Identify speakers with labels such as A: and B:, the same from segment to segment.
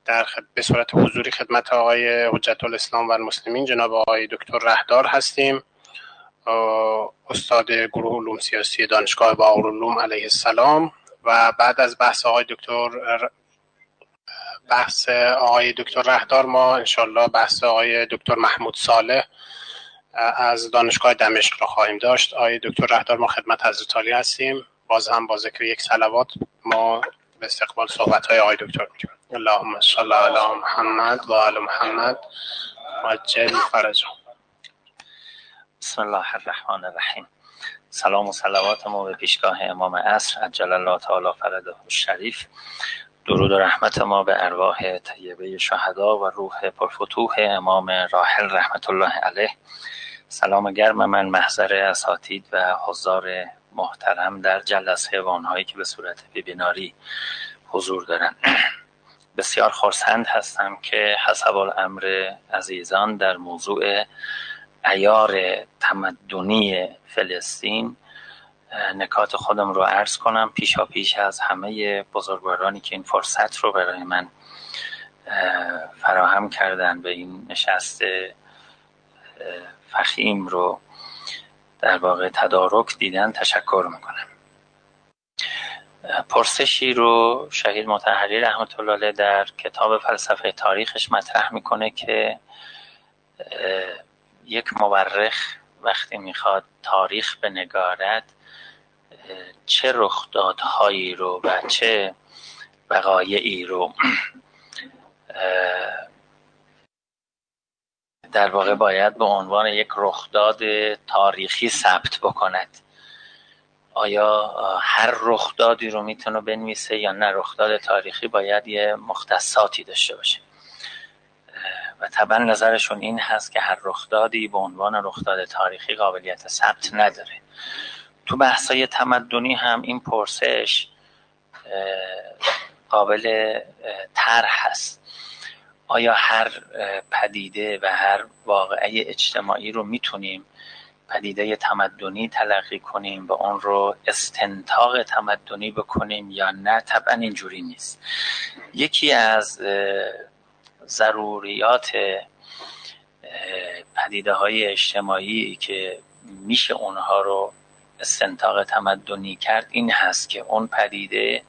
A: به صورت حضوری خدمت آقای حجت الاسلام و المسلمین جناب آقای دکتر رهدار هستیم، استاد گروه علوم سیاسی دانشگاه بهاءالعلوم علیه السلام. و بعد از بحث آقای دکتر رهدار ما انشالله بحث آقای دکتر محمود صالح از دانشگاه دمشق را خواهیم داشت. آقای دکتر رهدار، ما خدمت حضرت عالی هستیم. باز هم با ذکر یک صلوات ما به استقبال صحبت‌های آقای دکتر می‌کنیم. اللهم صل علی محمد و آل محمد عجل فرجهم.
B: بسم الله الرحمن الرحیم. سلام و صلوات ما به پیشگاه امام عصر عجل الله تعالی فرجه الشریف. درود و رحمت ما به ارواح طیبه شهدا و روح پرفتوح امام راحل رحمت الله علیه. سلام گرم من محضر اساتید و حضار محترم در جلسه و آنهایی که به صورت وبیناری حضور دارند. بسیار خرسند هستم که حسب الامر عزیزان در موضوع عیار تمدنی فلسطین نکات خودم رو عرض کنم پیش از همه بزرگوارانی که این فرصت رو برای من فراهم کردن به این نشست فخیم رو در واقع تدارک دیدن تشکر میکنم. پرسشی رو شهید مطهری رحمت الله علیه در کتاب فلسفه تاریخش مطرح میکنه که یک مورخ وقتی میخواد تاریخ بنگارد چه رخدادهایی رو و چه وقایعی رو در واقع باید به عنوان یک رخداد تاریخی ثبت بکند. آیا هر رخدادی رو میتونه بنویسه یا نه رخداد تاریخی باید یه مختصاتی داشته باشه؟ و طبعا نظرشون این هست که هر رخدادی به عنوان رخداد تاریخی قابلیت ثبت نداره. تو بحثای تمدنی هم این پرسش قابل طرح هست. آیا هر پدیده و هر واقعه اجتماعی رو میتونیم پدیده تمدنی تلقی کنیم و اون رو استنتاق تمدنی بکنیم یا نه؟ طبعا اینجوری نیست. یکی از ضروریات پدیده های اجتماعی که میشه اونها رو استنتاق تمدنی کرد این هست که اون پدیده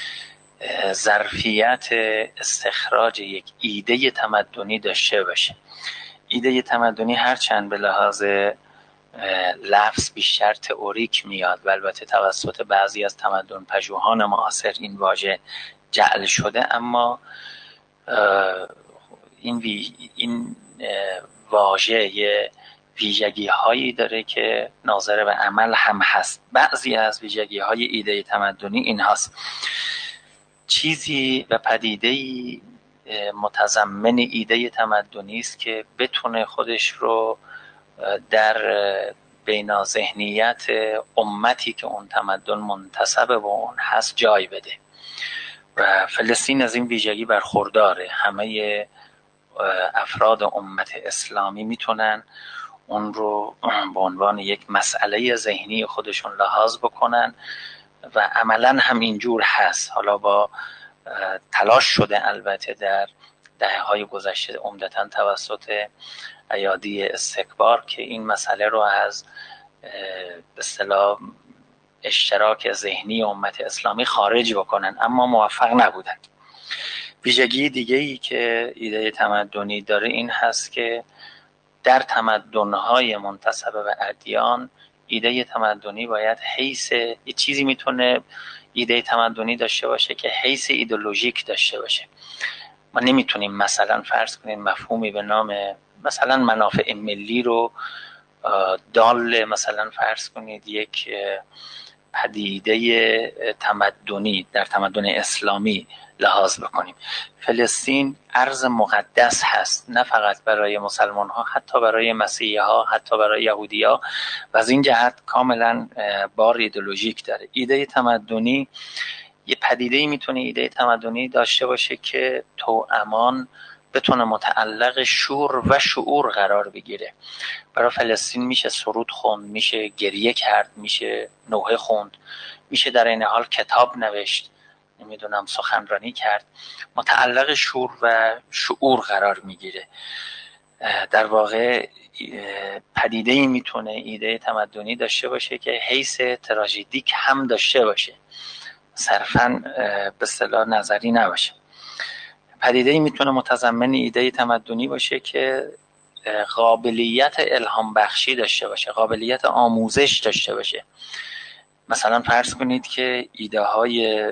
B: ظرفیت استخراج یک ایده تمدنی داشته باشه. ایده تمدنی هرچند به لحاظ لفظ بیشتر تئوریک میاد و البته توسط بعضی از تمدن پژوهان معاصر این واژه جعل شده، اما این واژه یه ویژگی هایی داره که ناظر به عمل هم هست. بعضی از ویژگی های ایده تمدنی این هست: چیزی و پدیده‌ای متضمن ایده تمدنی است که بتونه خودش رو در بینا ذهنیت امتی که اون تمدن منتسب به اون هست جای بده و فلسطین از این ویژگی برخورداره. همه افراد امت اسلامی میتونن اون رو به عنوان یک مسئله ذهنی خودشون لحاظ بکنن و عملاً هم اینجور هست. حالا با تلاش شده البته در دهه‌های گذشته عمدتاً توسط ایادی استکبار که این مسئله رو از به اصطلاح اشتراک ذهنی امت اسلامی خارج بکنن، اما موفق نبودن. ویژگی دیگه‌ای که ایده تمدنی داره این هست که در تمدن‌های منتسب به ادیان ایده تمدنی باید حیث یه چیزی میتونه ایده تمدنی داشته باشه که حیث ایدئولوژیک داشته باشه. ما نمیتونیم مثلا فرض کنیم مفهومی به نام مثلا منافع ملی رو دال مثلا فرض کنید یک پدیده تمدنی در تمدن اسلامی لحاظ بکنیم. فلسطین ارض مقدس هست، نه فقط برای مسلمان ها، حتی برای مسیحی ها، حتی برای یهودی ها، و از این جهت کاملا بار ایدئولوژیک داره. ایده تمدنی یه پدیده‌ای میتونه ایده تمدنی داشته باشه که توامان بتونه متعلق شور و شعور قرار بگیره. برای فلسطین میشه سرود خوند، میشه گریه کرد، میشه نوحه خوند، میشه در این حال کتاب نوشت نمیدونم سخنرانی کرد، متعلق شور و شعور قرار میگیره. در واقع پدیده‌ای میتونه ایده تمدنی داشته باشه که حیث تراژدیک هم داشته باشه، صرفاً به اصطلاح نظری نباشه. پدیده‌ای میتونه متضمن ایده تمدنی باشه که قابلیت الهام بخشی داشته باشه، قابلیت آموزش داشته باشه. مثلا فرض کنید که ایده های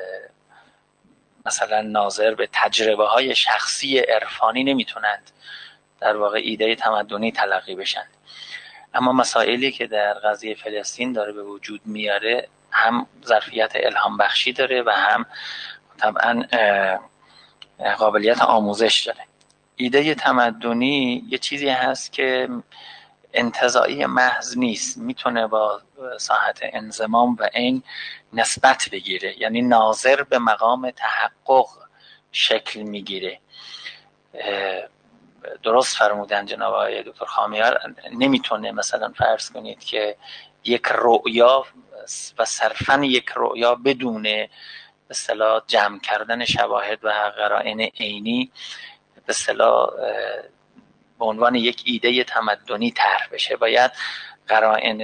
B: مثلا ناظر به تجربه های شخصی عرفانی نمیتونند در واقع ایده تمدنی تلقی بشن، اما مسائلی که در قضیه فلسطین داره به وجود میاره هم ظرفیت الهام بخشی داره و هم طبعا قابلیت آموزش داره. ایده تمدنی یه چیزی هست که انتزاعی محض نیست، میتونه با ساحت انضمام و این نسبت بگیره، یعنی ناظر به مقام تحقق شکل میگیره. درست فرمودن جناب آقای دکتر خامیار، نمیتونه مثلا فرض کنید که یک رؤیا و صرفاً یک رؤیا بدون به اصطلاح جمع کردن شواهد و قرائن عینی به اصطلاح به عنوان یک ایده تمدنی طرح بشه. باید قرائن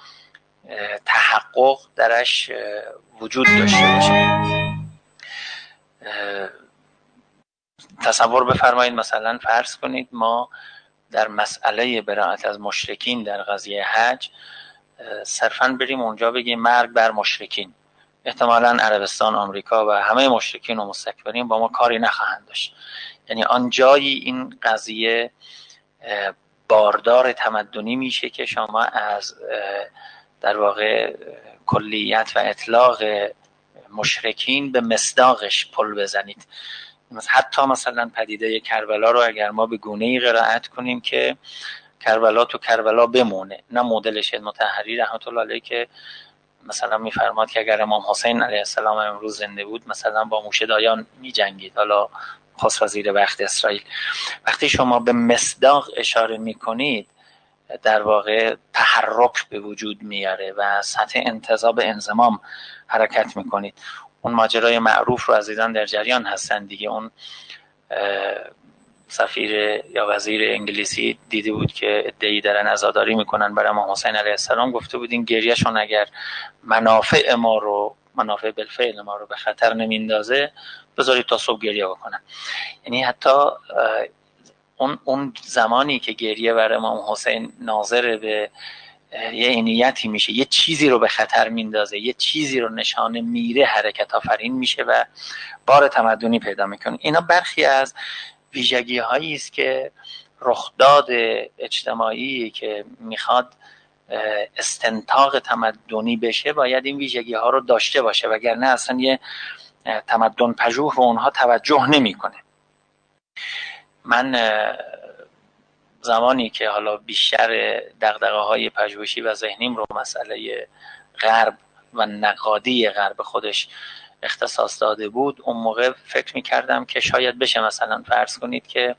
B: تحقق درش وجود داشته باشه. تصور بفرمایید مثلا فرض کنید ما در مسئله براءت از مشرکین در قضیه حج صرفاً بریم اونجا بگیم مرگ بر مشرکین، احتمالاً عربستان، آمریکا و همه مشرکین و مستکبرین با ما کاری نخواهند داشت. یعنی آنجایی این قضیه باردار تمدنی میشه که شما از در واقع کلیت و اطلاق مشرکین به مصداقش پل بزنید. حتی مثلا پدیده کربلا رو اگر ما به گونه‌ای قرائت کنیم که کربلا تو کربلا بمونه، نه مدل شهید مطهری رحمت الله علیه که مثلا میفرماد که اگر امام حسین علیه السلام امروز زنده بود مثلا با موشه دایان میجنگید، حالا خاص وزیر وقت اسرائیل. وقتی شما به مصداق اشاره میکنید در واقع تحرک به وجود میاره و سطح انتزاع به انضمام حرکت میکنید. اون ماجرای معروف رو عزیزان در جریان هستن دیگه. اون سفیر یا وزیر انگلیسی دیده بود که ادعی دارن عزاداری میکنن برای امام حسین علیه السلام، گفته بود این گریهشون اگر منافع بالفعل ما رو به خطر نمیندازه بذارید تا صبح گریه بکنن. یعنی حتی اون زمانی که گریه برای امام حسین ناظر به یه عینیتی میشه، یه چیزی رو به خطر میندازه، یه چیزی رو نشانه میره، حرکت آفرین میشه و بار تمدنی پیدا میکنه. اینا برخی از ویژگی هایی است که رخداد اجتماعی که میخواد استنتاق تمدنی بشه باید این ویژگی ها رو داشته باشه، وگرنه اصلا یه تمدن پژوه به اونها توجه نمیکنه. من زمانی که حالا بیشتر دغدغه‌های پژوهشی و ذهنیم رو مسئله غرب و نقادی غرب خودش اختصاص داده بود، اون موقع فکر می‌کردم که شاید بشه مثلا فرض کنید که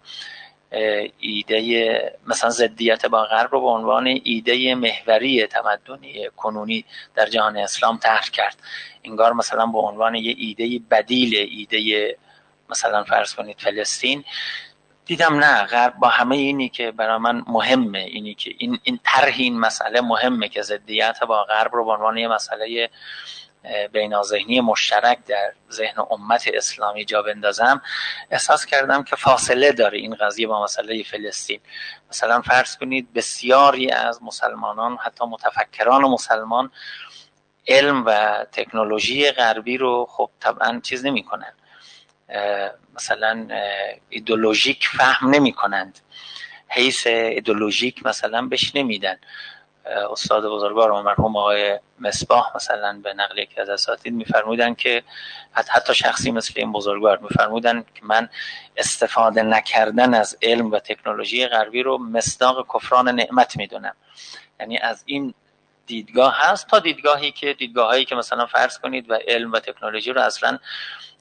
B: ایده مثلا ضدیت با غرب رو به عنوان ایده محوری تمدنی کنونی در جهان اسلام طرح کرد، انگار مثلا به عنوان یه ایده بدیل ایده مثلا فرض کنید فلسطین. دیدم نه، غرب با همه اینی که برای من مهمه، اینی که این طرح این مسئله مهمه که ضدیت با غرب رو به عنوان یه مسئله بیناذهنی مشترک در ذهن امت اسلامی جا بندازم، احساس کردم که فاصله داره این قضیه با مسئله فلسطین. مثلا فرض کنید بسیاری از مسلمانان، حتی متفکران مسلمان، علم و تکنولوژی غربی رو خب طبعا چیز نمی کنن، مثلا ایدئولوژیک فهم نمی کنند، حیث ایدئولوژیک مثلا بهش نمیدن. استاد بزرگوار مرحوم آقای مصباح مثلا به نقل یکی از اساتید میفرمودن که حتی شخصی مثل این بزرگوار میفرمودن که من استفاده نکردن از علم و تکنولوژی غربی رو مصداق کفران نعمت میدونم. یعنی از این دیدگاه هست تا دیدگاهایی که مثلا فرض کنید و علم و تکنولوژی رو اصلا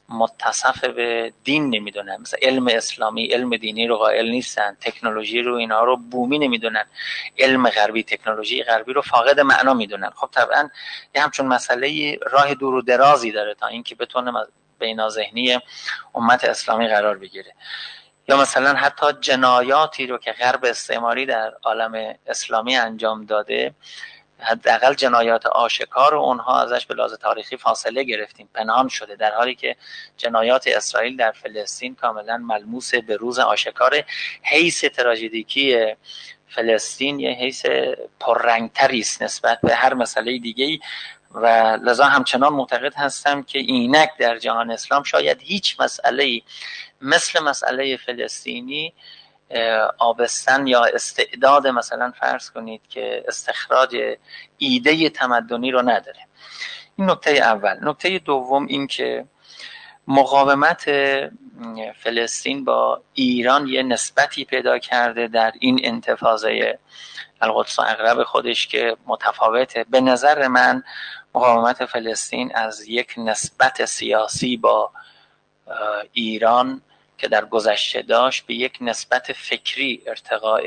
B: متصف به دین نمیدونن، مثلا علم اسلامی علم دینی رو قائل نیستن، تکنولوژی رو اینا رو بومی نمیدونن، علم غربی تکنولوژی غربی رو فاقد معنا میدونن. خب طبعا یه همچون مسئله راه دور و درازی داره تا اینکه بتونه بینا ذهنی امت اسلامی قرار بگیره. یا مثلا حتی جنایاتی رو که غرب استعماری در عالم اسلامی انجام داده، حداقل جنایات آشکار و اونها ازش به لحاظ تاریخی فاصله گرفتیم، پنهان شده، در حالی که جنایات اسرائیل در فلسطین کاملا ملموس به روز آشکار. حیث تراژدیکی فلسطین یه حیث پررنگتری است نسبت به هر مسئله دیگه‌ای و لذا همچنان معتقد هستم که اینک در جهان اسلام شاید هیچ مسئله‌ای مثل مسئله فلسطینی آبستن یا استعداد مثلا فرض کنید که استخراج ایده تمدنی رو نداره. این نکته اول. نکته دوم این که مقاومت فلسطین با ایران یه نسبتی پیدا کرده در این انتفاضه القدس و اقرب خودش که متفاوته. به نظر من مقاومت فلسطین از یک نسبت سیاسی با ایران که در گذشته داشت به یک نسبت فکری ارتقاء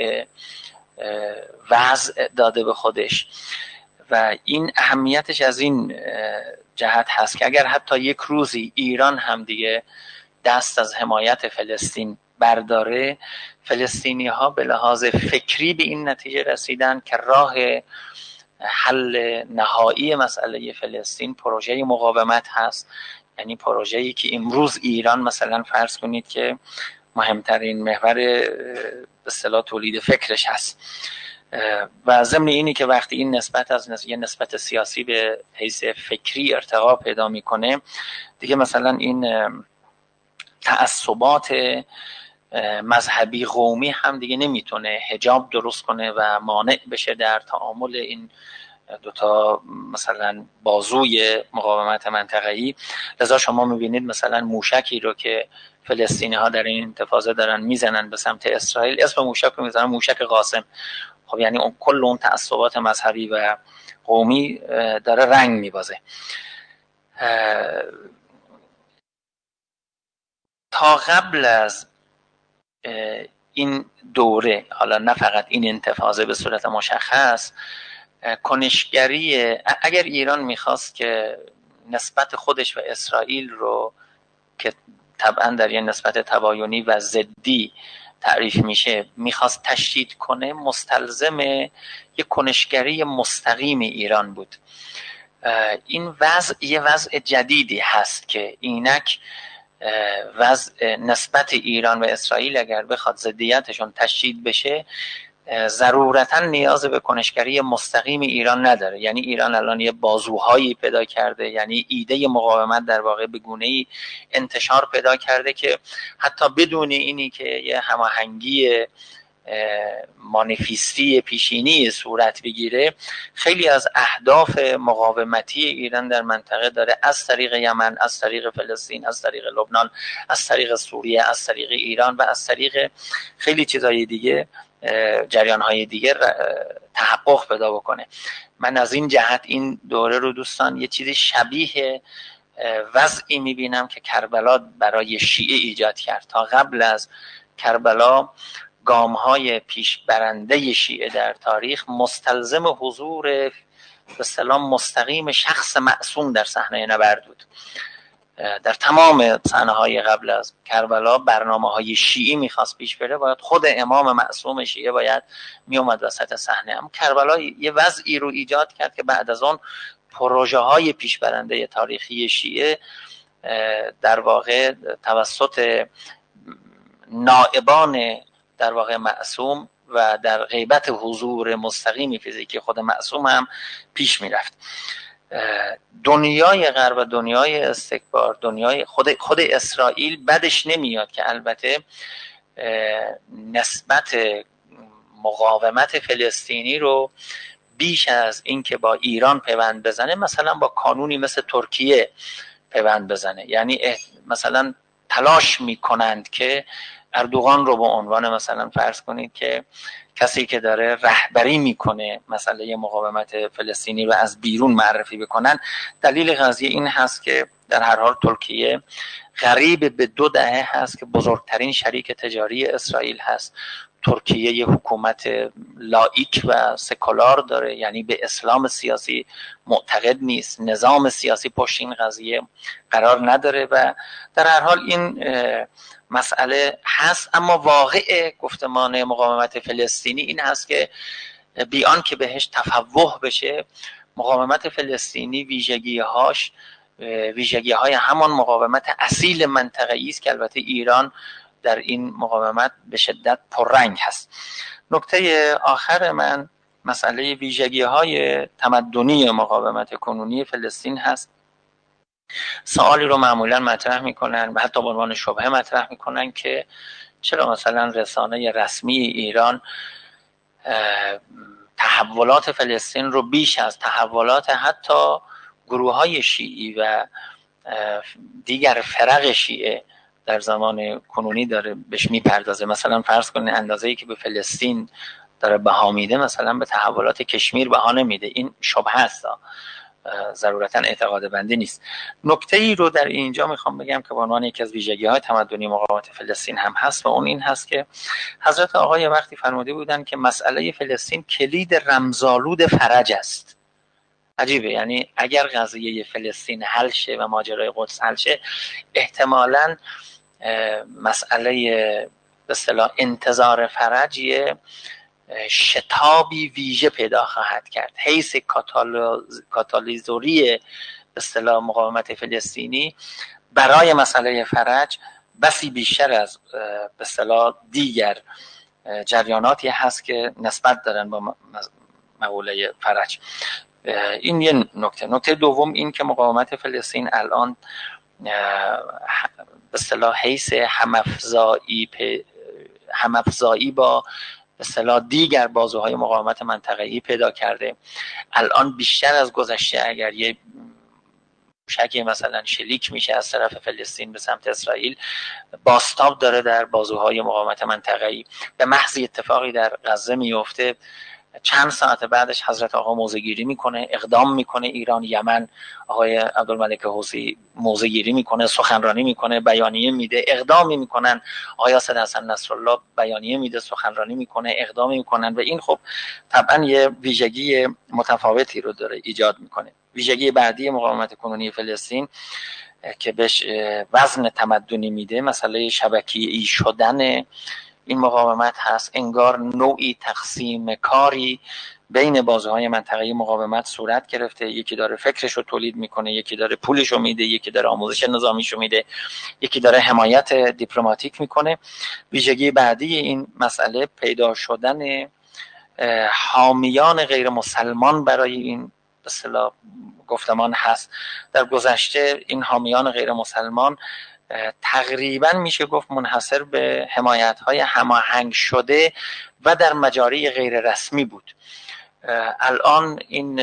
B: وضع داده به خودش و این اهمیتش از این جهت هست که اگر حتی یک روزی ایران هم دیگه دست از حمایت فلسطین برداره، فلسطینی ها به لحاظ فکری به این نتیجه رسیدن که راه حل نهایی مسئله فلسطین پروژه مقاومت هست. یعنی پروژه‌ای که امروز ایران مثلا فرض کنید که مهمترین محور به اصطلاح تولید فکرش هست و ضمن اینی که وقتی این نسبت از یه نسبت سیاسی به حیث فکری ارتقا پیدا میکنه دیگه، مثلا این تعصبات مذهبی قومی هم دیگه نمیتونه حجاب درست کنه و مانع بشه در تعامل این دوتا مثلا بازوی مقاومت منطقه‌ای. لذا شما میبینید مثلا موشکی رو که فلسطینی ها در این انتفاضه دارن میزنن به سمت اسرائیل، اسم موشک رو میزنن موشک قاسم. خب یعنی کل اون تعصبات مذهبی و قومی داره رنگ میبازه. تا قبل از این دوره، حالا نه فقط این انتفاضه به صورت مشخص، کنشگری، اگر ایران میخواست که نسبت خودش و اسرائیل رو که طبعا در یه نسبت تباینی و ضدی تعریف میشه میخواست تشدید کنه، مستلزم یه کنشگری مستقیم ایران بود. این وضع یه وضع جدیدی هست که اینک وضع نسبت ایران و اسرائیل اگر بخواد ضدیتشون تشدید بشه ضرورتاً نیاز به کنشگری مستقیم ایران نداره. یعنی ایران الان یه بازوهایی پیدا کرده، یعنی ایده مقاومت در واقع به گونه‌ای انتشار پیدا کرده که حتی بدون اینی که یه هماهنگی مانیفستی پیشینی صورت بگیره، خیلی از اهداف مقاومتی ایران در منطقه داره، از طریق یمن، از طریق فلسطین، از طریق لبنان، از طریق سوریه، از طریق ایران و از طریق خیلی چیزهای دیگه، جریان‌های دیگه تحقق پیدا بکنه. من از این جهت این دوره رو دوستان یه چیزی شبیه وضعی میبینم که کربلا برای شیعه ایجاد کرد. تا قبل از کربلا گام‌های پیشبرنده شیعه در تاریخ مستلزم حضور به اصطلاح مستقیم شخص معصوم در صحنه نبرد بود. در تمام صحنه‌های قبل از کربلا برنامه‌های شیعی می‌خواست پیش بره، باید خود امام معصوم شیعه باید میومد وسط صحنه. اما کربلا یه وضعی رو ایجاد کرد که بعد از اون پروژه‌های پیشبرنده تاریخی شیعه در واقع توسط نائبان در واقع معصوم و در غیبت حضور مستقیمی فیزیکی خود معصوم هم پیش می‌رفت. دنیای غرب و دنیای استکبار، دنیای خود اسرائیل بدش نمیاد که البته نسبت مقاومت فلسطینی رو بیش از این که با ایران پیوند بزنه، مثلا با کانونی مثل ترکیه پیوند بزنه. یعنی مثلا تلاش میکنند که اردوغان رو به عنوان مثلا فرض کنید که کسی که داره رهبری میکنه مسئله مقاومت فلسطینی رو از بیرون معرفی بکنن. دلیل قضیه این هست که در هر حال ترکیه قریب به 2 دهه هست که بزرگترین شریک تجاری اسرائیل هست. ترکیه یه حکومت لایک و سکولار داره، یعنی به اسلام سیاسی معتقد نیست، نظام سیاسی پشت این قضیه قرار نداره و در هر حال این مسئله هست. اما واقع گفتمان مقاومت فلسطینی این هست که بیان که بهش تفوه بشه، مقاومت فلسطینی ویژگی های همان مقاومت اصیل منطقه‌ای است که البته ایران در این مقاومت به شدت پررنگ هست. نکته آخر من مسئله ویژگی های تمدنی مقاومت کنونی فلسطین هست. سوالی رو معمولا مطرح میکنن و حتی به عنوان شبهه مطرح میکنن که چرا مثلا رسانه رسمی ایران تحولات فلسطین رو بیش از تحولات حتی گروه های شیعی و دیگر فرق شیعه در زمان کنونی داره بهش میپردازه. مثلا فرض کنید اندازه‌ای که به فلسطین داره بها میده مثلا به تحولات کشمیر بها نمیده. این شبهه است، ضرورتا اعتقاد بندی نیست. نکته ای رو در اینجا میخوام بگم که به عنوان یکی از ویژگی‌های تمدنی مقاومت فلسطین هم هست و اون این هست که حضرت آقا یه وقتی فرموده بودن که مسئله فلسطین کلید رمزآلود فرج است. عجیبه، یعنی اگر قضیه فلسطین حل شه و ماجرای قدس حل شه، احتمالاً مسئله به اصطلاح انتظار فرج شتابی ویژه پیدا خواهد کرد. حیث کاتالیزوری به اصطلاح مقاومت فلسطینی برای مسئله فرج بسی بیشتر از به اصطلاح دیگر جریاناتی هست که نسبت دارن با مقوله فرج. این یه نکته. نکته دوم این که مقاومت فلسطین الان به اصطلاح حیث همافزایی با به اصطلاح دیگر بازوهای مقاومت منطقه‌ای پیدا کرده. الان بیشتر از گذشته اگر یه موشکی مثلا شلیک میشه از طرف فلسطین به سمت اسرائیل، بازتاب داره در بازوهای مقاومت منطقه‌ای. به محض اتفاقی در غزه میفته، چند ساعت بعدش حضرت آقا موضع‌گیری میکنه، اقدام میکنه. ایران، یمن، آقای عبدالملک حوثی موضع‌گیری میکنه، سخنرانی میکنه، بیانیه میده، اقدامی میکنن. آقای اسد حسن نصرالله بیانیه میده، سخنرانی میکنه، اقدامی میکنن و این خب طبعا یه ویژگی متفاوتی رو داره ایجاد میکنه. ویژگی بعدی مقاومت کنونی فلسطین که بهش وزن تمدنی میده مسئله شبکه‌ای شدن این مقاومت هست. انگار نوعی تقسیم کاری بین بازوهای منطقه‌ای مقاومت صورت گرفته. یکی داره فکرش رو تولید میکنه، یکی داره پولش رو میده، یکی داره آموزش نظامیش رو میده، یکی داره حمایت دیپلماتیک میکنه. ویژگی بعدی این مسئله پیدا شدن حامیان غیر مسلمان برای این به اصطلاح گفتمان هست. در گذشته این حامیان غیر مسلمان تقریبا میشه گفت منحصر به حمایت‌های هماهنگ شده و در مجاری غیر رسمی بود. الان این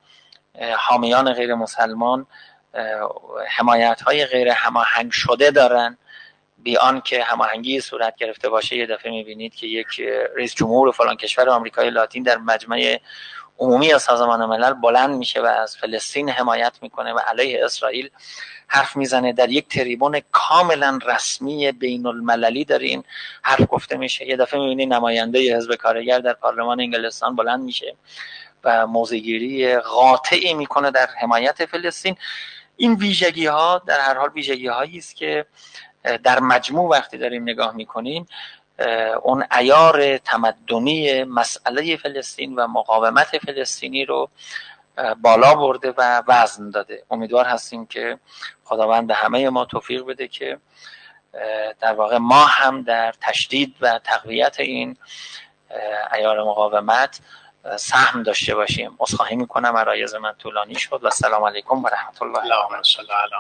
B: حامیان غیر مسلمان حمایت‌های غیر هماهنگ شده دارن، بیان که هماهنگی صورت گرفته باشه. یه دفعه میبینید که یک رئیس جمهور فلان کشور آمریکای لاتین در مجمع عمومی سازمان ملل بلند میشه و از فلسطین حمایت میکنه و علیه اسرائیل حرف میزنه. در یک تریبون کاملا رسمی بین المللی در این حرف گفته میشه. یه دفعه میبینید نماینده حزب کارگر در پارلمان انگلستان بلند میشه و موضع‌گیری قاطعی میکنه در حمایت فلسطین. این ویژگی ها در هر حال ویژگی هایی است که در مجموع وقتی داریم نگاه میکنیم اون عیار تمدنی مسئله فلسطین و مقاومت فلسطینی رو بالا برده و وزن داده. امیدوار هستیم که خداوند به همه ما توفیق بده که در واقع ما هم در تشدید و تقویت این عیار مقاومت سهم داشته باشیم. عذرخواهی میکنم عرایض من طولانی شد و السلام علیکم و رحمت الله.